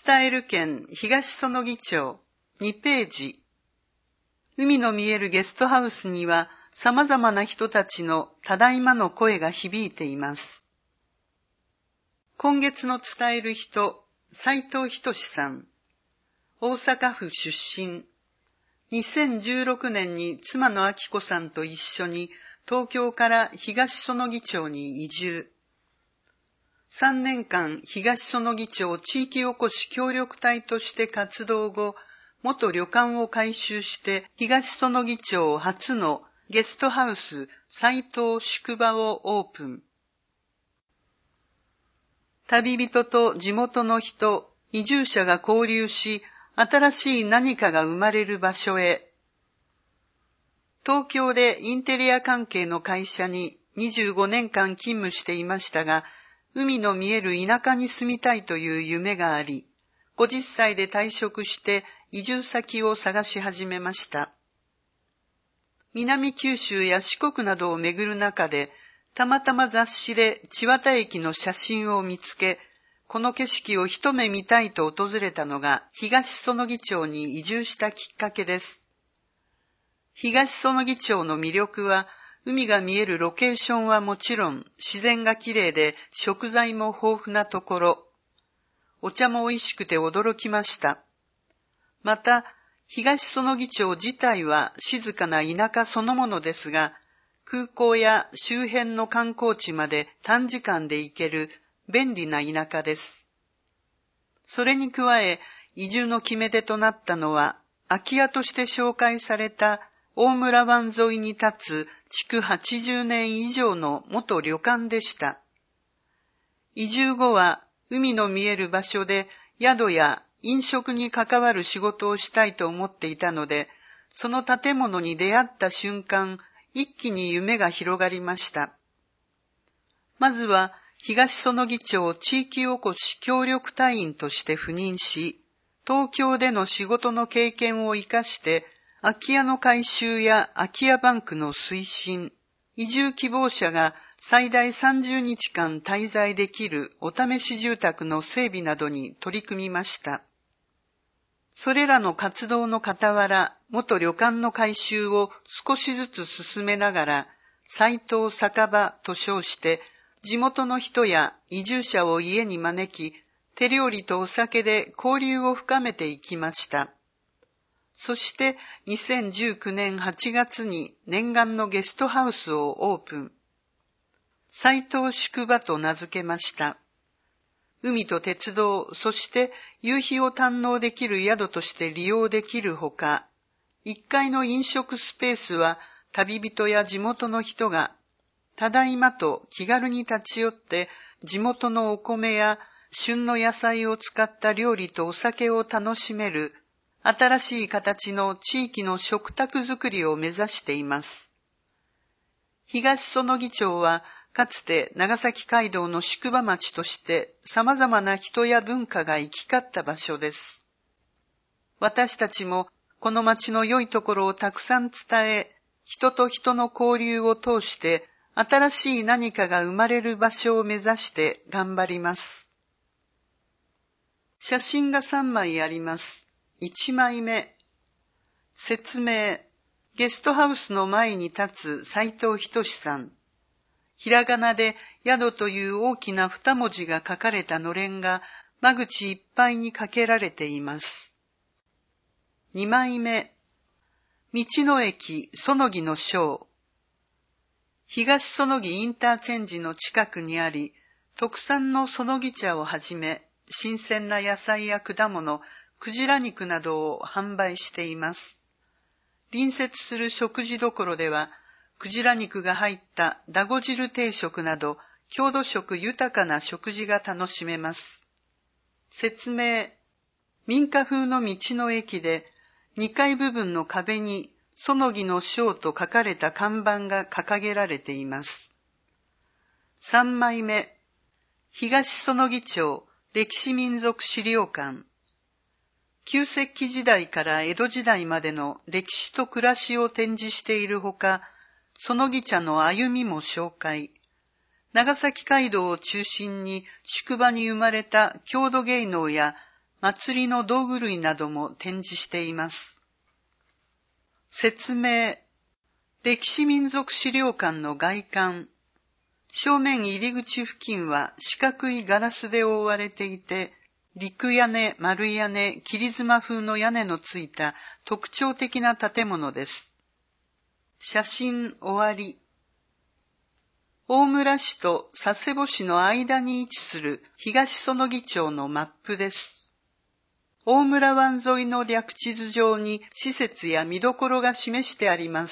伝える県東園木町2ページ。海の見えるゲストハウスには様々な人たちのただいまの声が響いています。今月の伝える人、斉藤仁さん。大阪府出身。2016年に妻の明子さんと一緒に東京から東園木町に移住。3年間東園木町地域おこし協力隊として活動後、元旅館を改修して東園木町初のゲストハウス斉藤宿場をオープン。旅人と地元の人、移住者が交流し、新しい何かが生まれる場所へ。東京でインテリア関係の会社に25年間勤務していましたが、海の見える田舎に住みたいという夢があり、50歳で退職して移住先を探し始めました。南九州や四国などを巡る中で、たまたま雑誌で千綿駅の写真を見つけ、この景色を一目見たいと訪れたのが東園木町に移住したきっかけです。東園木町の魅力は、海が見えるロケーションはもちろん、自然がきれいで食材も豊富なところ。お茶も美味しくて驚きました。また、東園木町自体は静かな田舎そのものですが、空港や周辺の観光地まで短時間で行ける便利な田舎です。それに加え、移住の決め手となったのは、空き家として紹介された大村湾沿いに立つ築80年以上の元旅館でした。移住後は海の見える場所で宿や飲食に関わる仕事をしたいと思っていたので、その建物に出会った瞬間、一気に夢が広がりました。まずは東園木町地域おこし協力隊員として赴任し、東京での仕事の経験を生かして、空き家の改修や空き家バンクの推進、移住希望者が最大30日間滞在できるお試し住宅の整備などに取り組みました。それらの活動の傍ら、元旅館の改修を少しずつ進めながら、斉藤酒場と称して、地元の人や移住者を家に招き、手料理とお酒で交流を深めていきました。そして2019年8月に念願のゲストハウスをオープン。斉藤宿場と名付けました。海と鉄道、そして夕日を堪能できる宿として利用できるほか、1階の飲食スペースは旅人や地元の人が、ただいまと気軽に立ち寄って地元のお米や旬の野菜を使った料理とお酒を楽しめる新しい形の地域の食卓づくりを目指しています。東園木町はかつて長崎街道の宿場町として様々な人や文化が行き交った場所です。私たちもこの町の良いところをたくさん伝え、人と人の交流を通して新しい何かが生まれる場所を目指して頑張ります。写真が3枚あります。1枚目。説明。ゲストハウスの前に立つ斉藤仁さん。ひらがなで宿という大きな2文字が書かれたのれんが間口いっぱいにかけられています。2枚目。道の駅園木の章。東園木インターチェンジの近くにあり、特産の園木茶をはじめ、新鮮な野菜や果物、クジラ肉などを販売しています。隣接する食事処では、クジラ肉が入っただご汁定食など、郷土食豊かな食事が楽しめます。説明。民家風の道の駅で、2階部分の壁に、園木の章と書かれた看板が掲げられています。3枚目。東園木町歴史民族資料館。旧石器時代から江戸時代までの歴史と暮らしを展示しているほか、園木茶の歩みも紹介。長崎街道を中心に宿場に生まれた郷土芸能や祭りの道具類なども展示しています。説明。歴史民族資料館の外観。正面入り口付近は四角いガラスで覆われていて、陸屋根、丸屋根、切妻風の屋根のついた特徴的な建物です。写真終わり。大村市と佐世保市の間に位置する東園木町のマップです。大村湾沿いの略地図上に施設や見どころが示してあります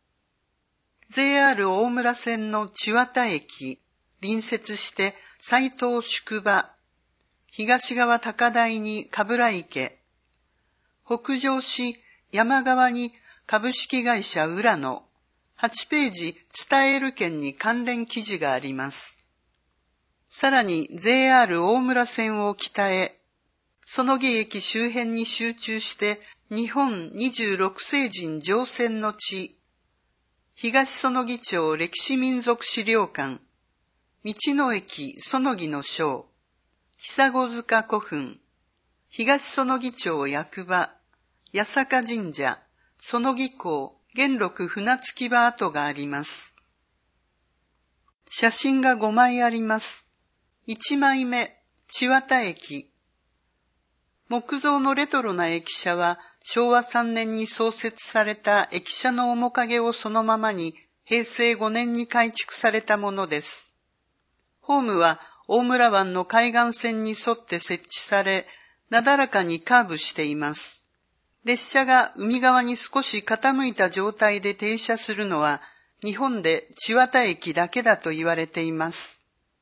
。JR 大村線の千綿駅、隣接して斉藤宿場、東側高台に鏑池、北上し山側に株式会社浦野、8ページ伝える県に関連記事があります。さらに JR 大村線を北へ、園木駅周辺に集中して日本26世人乗船の地、東園木町歴史民族資料館、道の駅園木の章、久子塚古墳、東園木町役場、八坂神社、園木港、元禄船着き場跡があります。写真が5枚あります。1枚目、千綿駅。木造のレトロな駅舎は昭和3年に創設された駅舎の面影をそのままに平成5年に改築されたものです。ホームは大村湾の海岸線に沿って設置され、なだらかにカーブしています。列車が海側に少し傾いた状態で停車するのは日本で千綿駅だけだと言われています。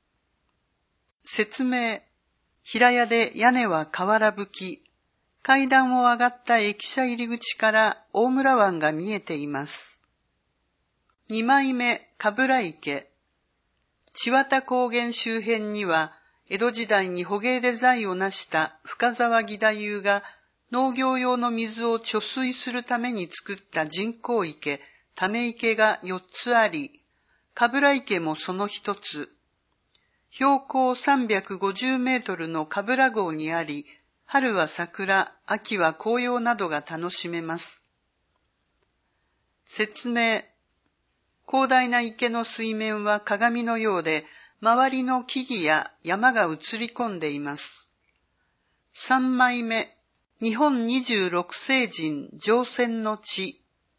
説明。平屋で屋根は瓦葺き。階段を上がった駅舎入り口から大村湾が見えています。2枚目、鏑池。千綿高原周辺には、江戸時代に捕鯨で財を成した深沢義太夫が農業用の水を貯水するために作った人工池、ため池が4つあり、鏑池もその一つ。標高350メートルの鏑郷にあり、春は桜、秋は紅葉などが楽しめます。説明。広大な池の水面は鏡のようで、周りの木々や山が映り込んでいます。3枚目。日本26世人乗船の地。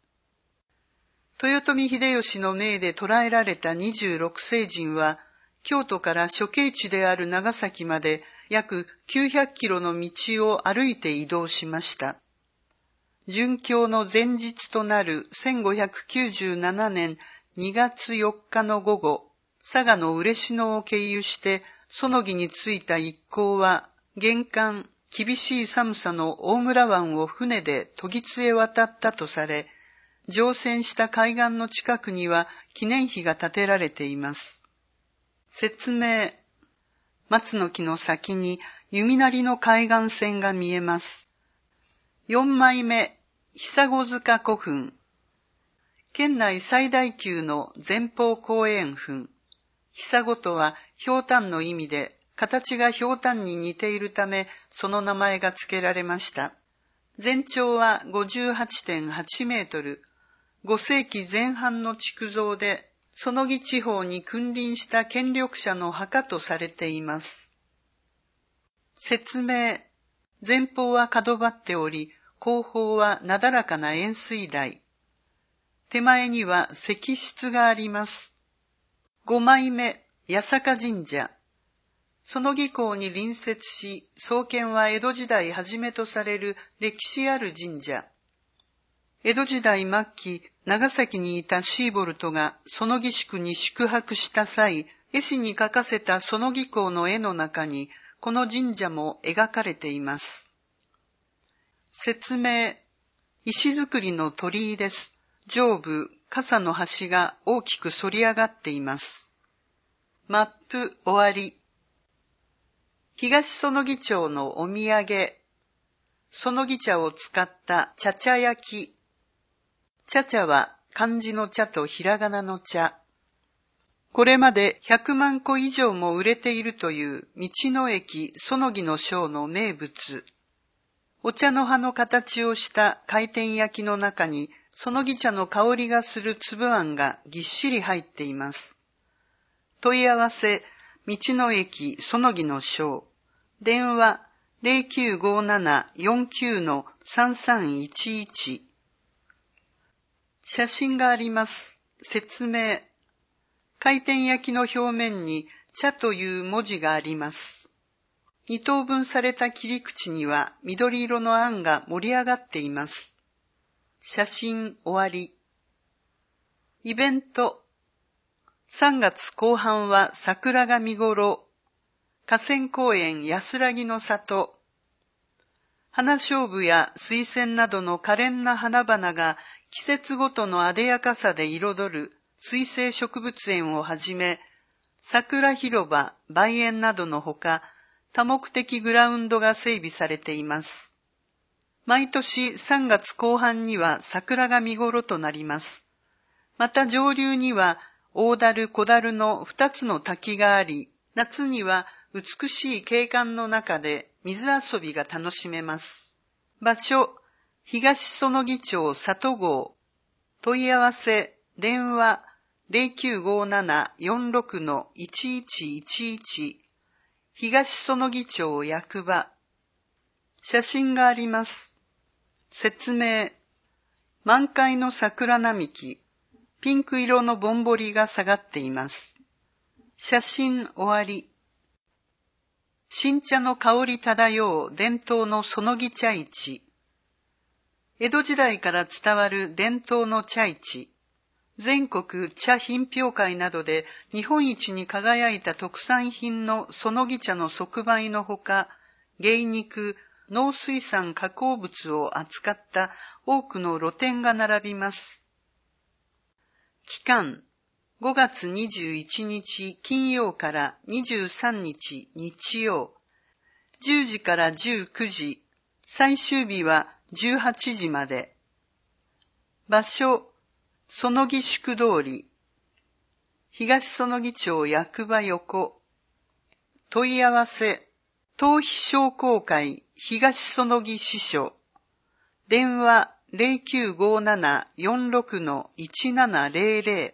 豊臣秀吉の命で捕らえられた26世人は、京都から処刑地である長崎まで約900キロの道を歩いて移動しました。殉教の前日となる1597年2月4日の午後、佐賀の嬉野を経由して園木に着いた一行は、厳寒、厳しい寒さの大村湾を船で渡津へ渡ったとされ、乗船した海岸の近くには記念碑が建てられています。説明。松の木の先に弓なりの海岸線が見えます。4枚目、久子塚古墳。県内最大級の前方後円墳。久子とはひょうたんの意味で、形がひょうたんに似ているため、その名前が付けられました。全長は 58.8 メートル。5世紀前半の築造で、園木地方に君臨した権力者の墓とされています。説明。前方は角張っており、後方はなだらかな円錐台。手前には石室があります。5枚目、八坂神社。園木港に隣接し、創建は江戸時代初めとされる歴史ある神社。江戸時代末期、長崎にいたシーボルトが園木宿に宿泊した際、絵師に描かせた園木港の絵の中に、この神社も描かれています。説明。石造りの鳥居です。上部、傘の端が大きく反り上がっています。マップ終わり。東園木町のお土産。園木茶を使った茶々焼き。茶々は漢字の茶とひらがなの茶。これまで100万個以上も売れているという道の駅園木の章の名物。 お茶の葉の形をした回転焼きの中に、そのぎ茶の香りがする粒あんがぎっしり入っています。問い合わせ、道の駅そのぎの章。電話、0957-49-3311。写真があります。説明。回転焼きの表面に茶という文字があります。2等分された切り口には緑色のあんが盛り上がっています。写真終わり。イベント。3月後半は桜が見頃。河川公園安らぎの里。花菖蒲や水仙などの可憐な花々が季節ごとの艶やかさで彩る水生植物園をはじめ、桜広場、梅園などのほか、多目的グラウンドが整備されています。毎年3月後半には桜が見頃となります。また上流には大樽小樽の2つの滝があり、夏には美しい景観の中で水遊びが楽しめます。場所、東園木町里郷。問い合わせ、電話、0957-46-1111。東園木町役場。写真があります。説明。満開の桜並木。ピンク色のぼんぼりが下がっています。写真終わり。新茶の香り漂う伝統の園木茶市。江戸時代から伝わる伝統の茶市。全国茶品評会などで日本一に輝いた特産品の園木茶の即売のほか、芸肉、農水産加工物を扱った多くの露店が並びます。期間、5月21日金曜から23日日曜、10時から19時、最終日は18時まで。場所、園木宿通り、東園木町役場横。問い合わせ、東非商工会東園木支所。電話0957-46-1700。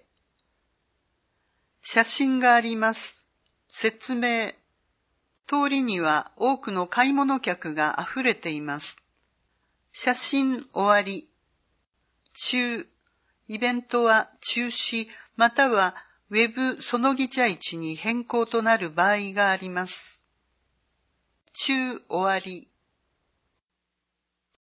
写真があります。説明。通りには多くの買い物客があふれています。写真終わり。中。イベントは中止またはウェブ園木茶市に変更となる場合があります。中終わり。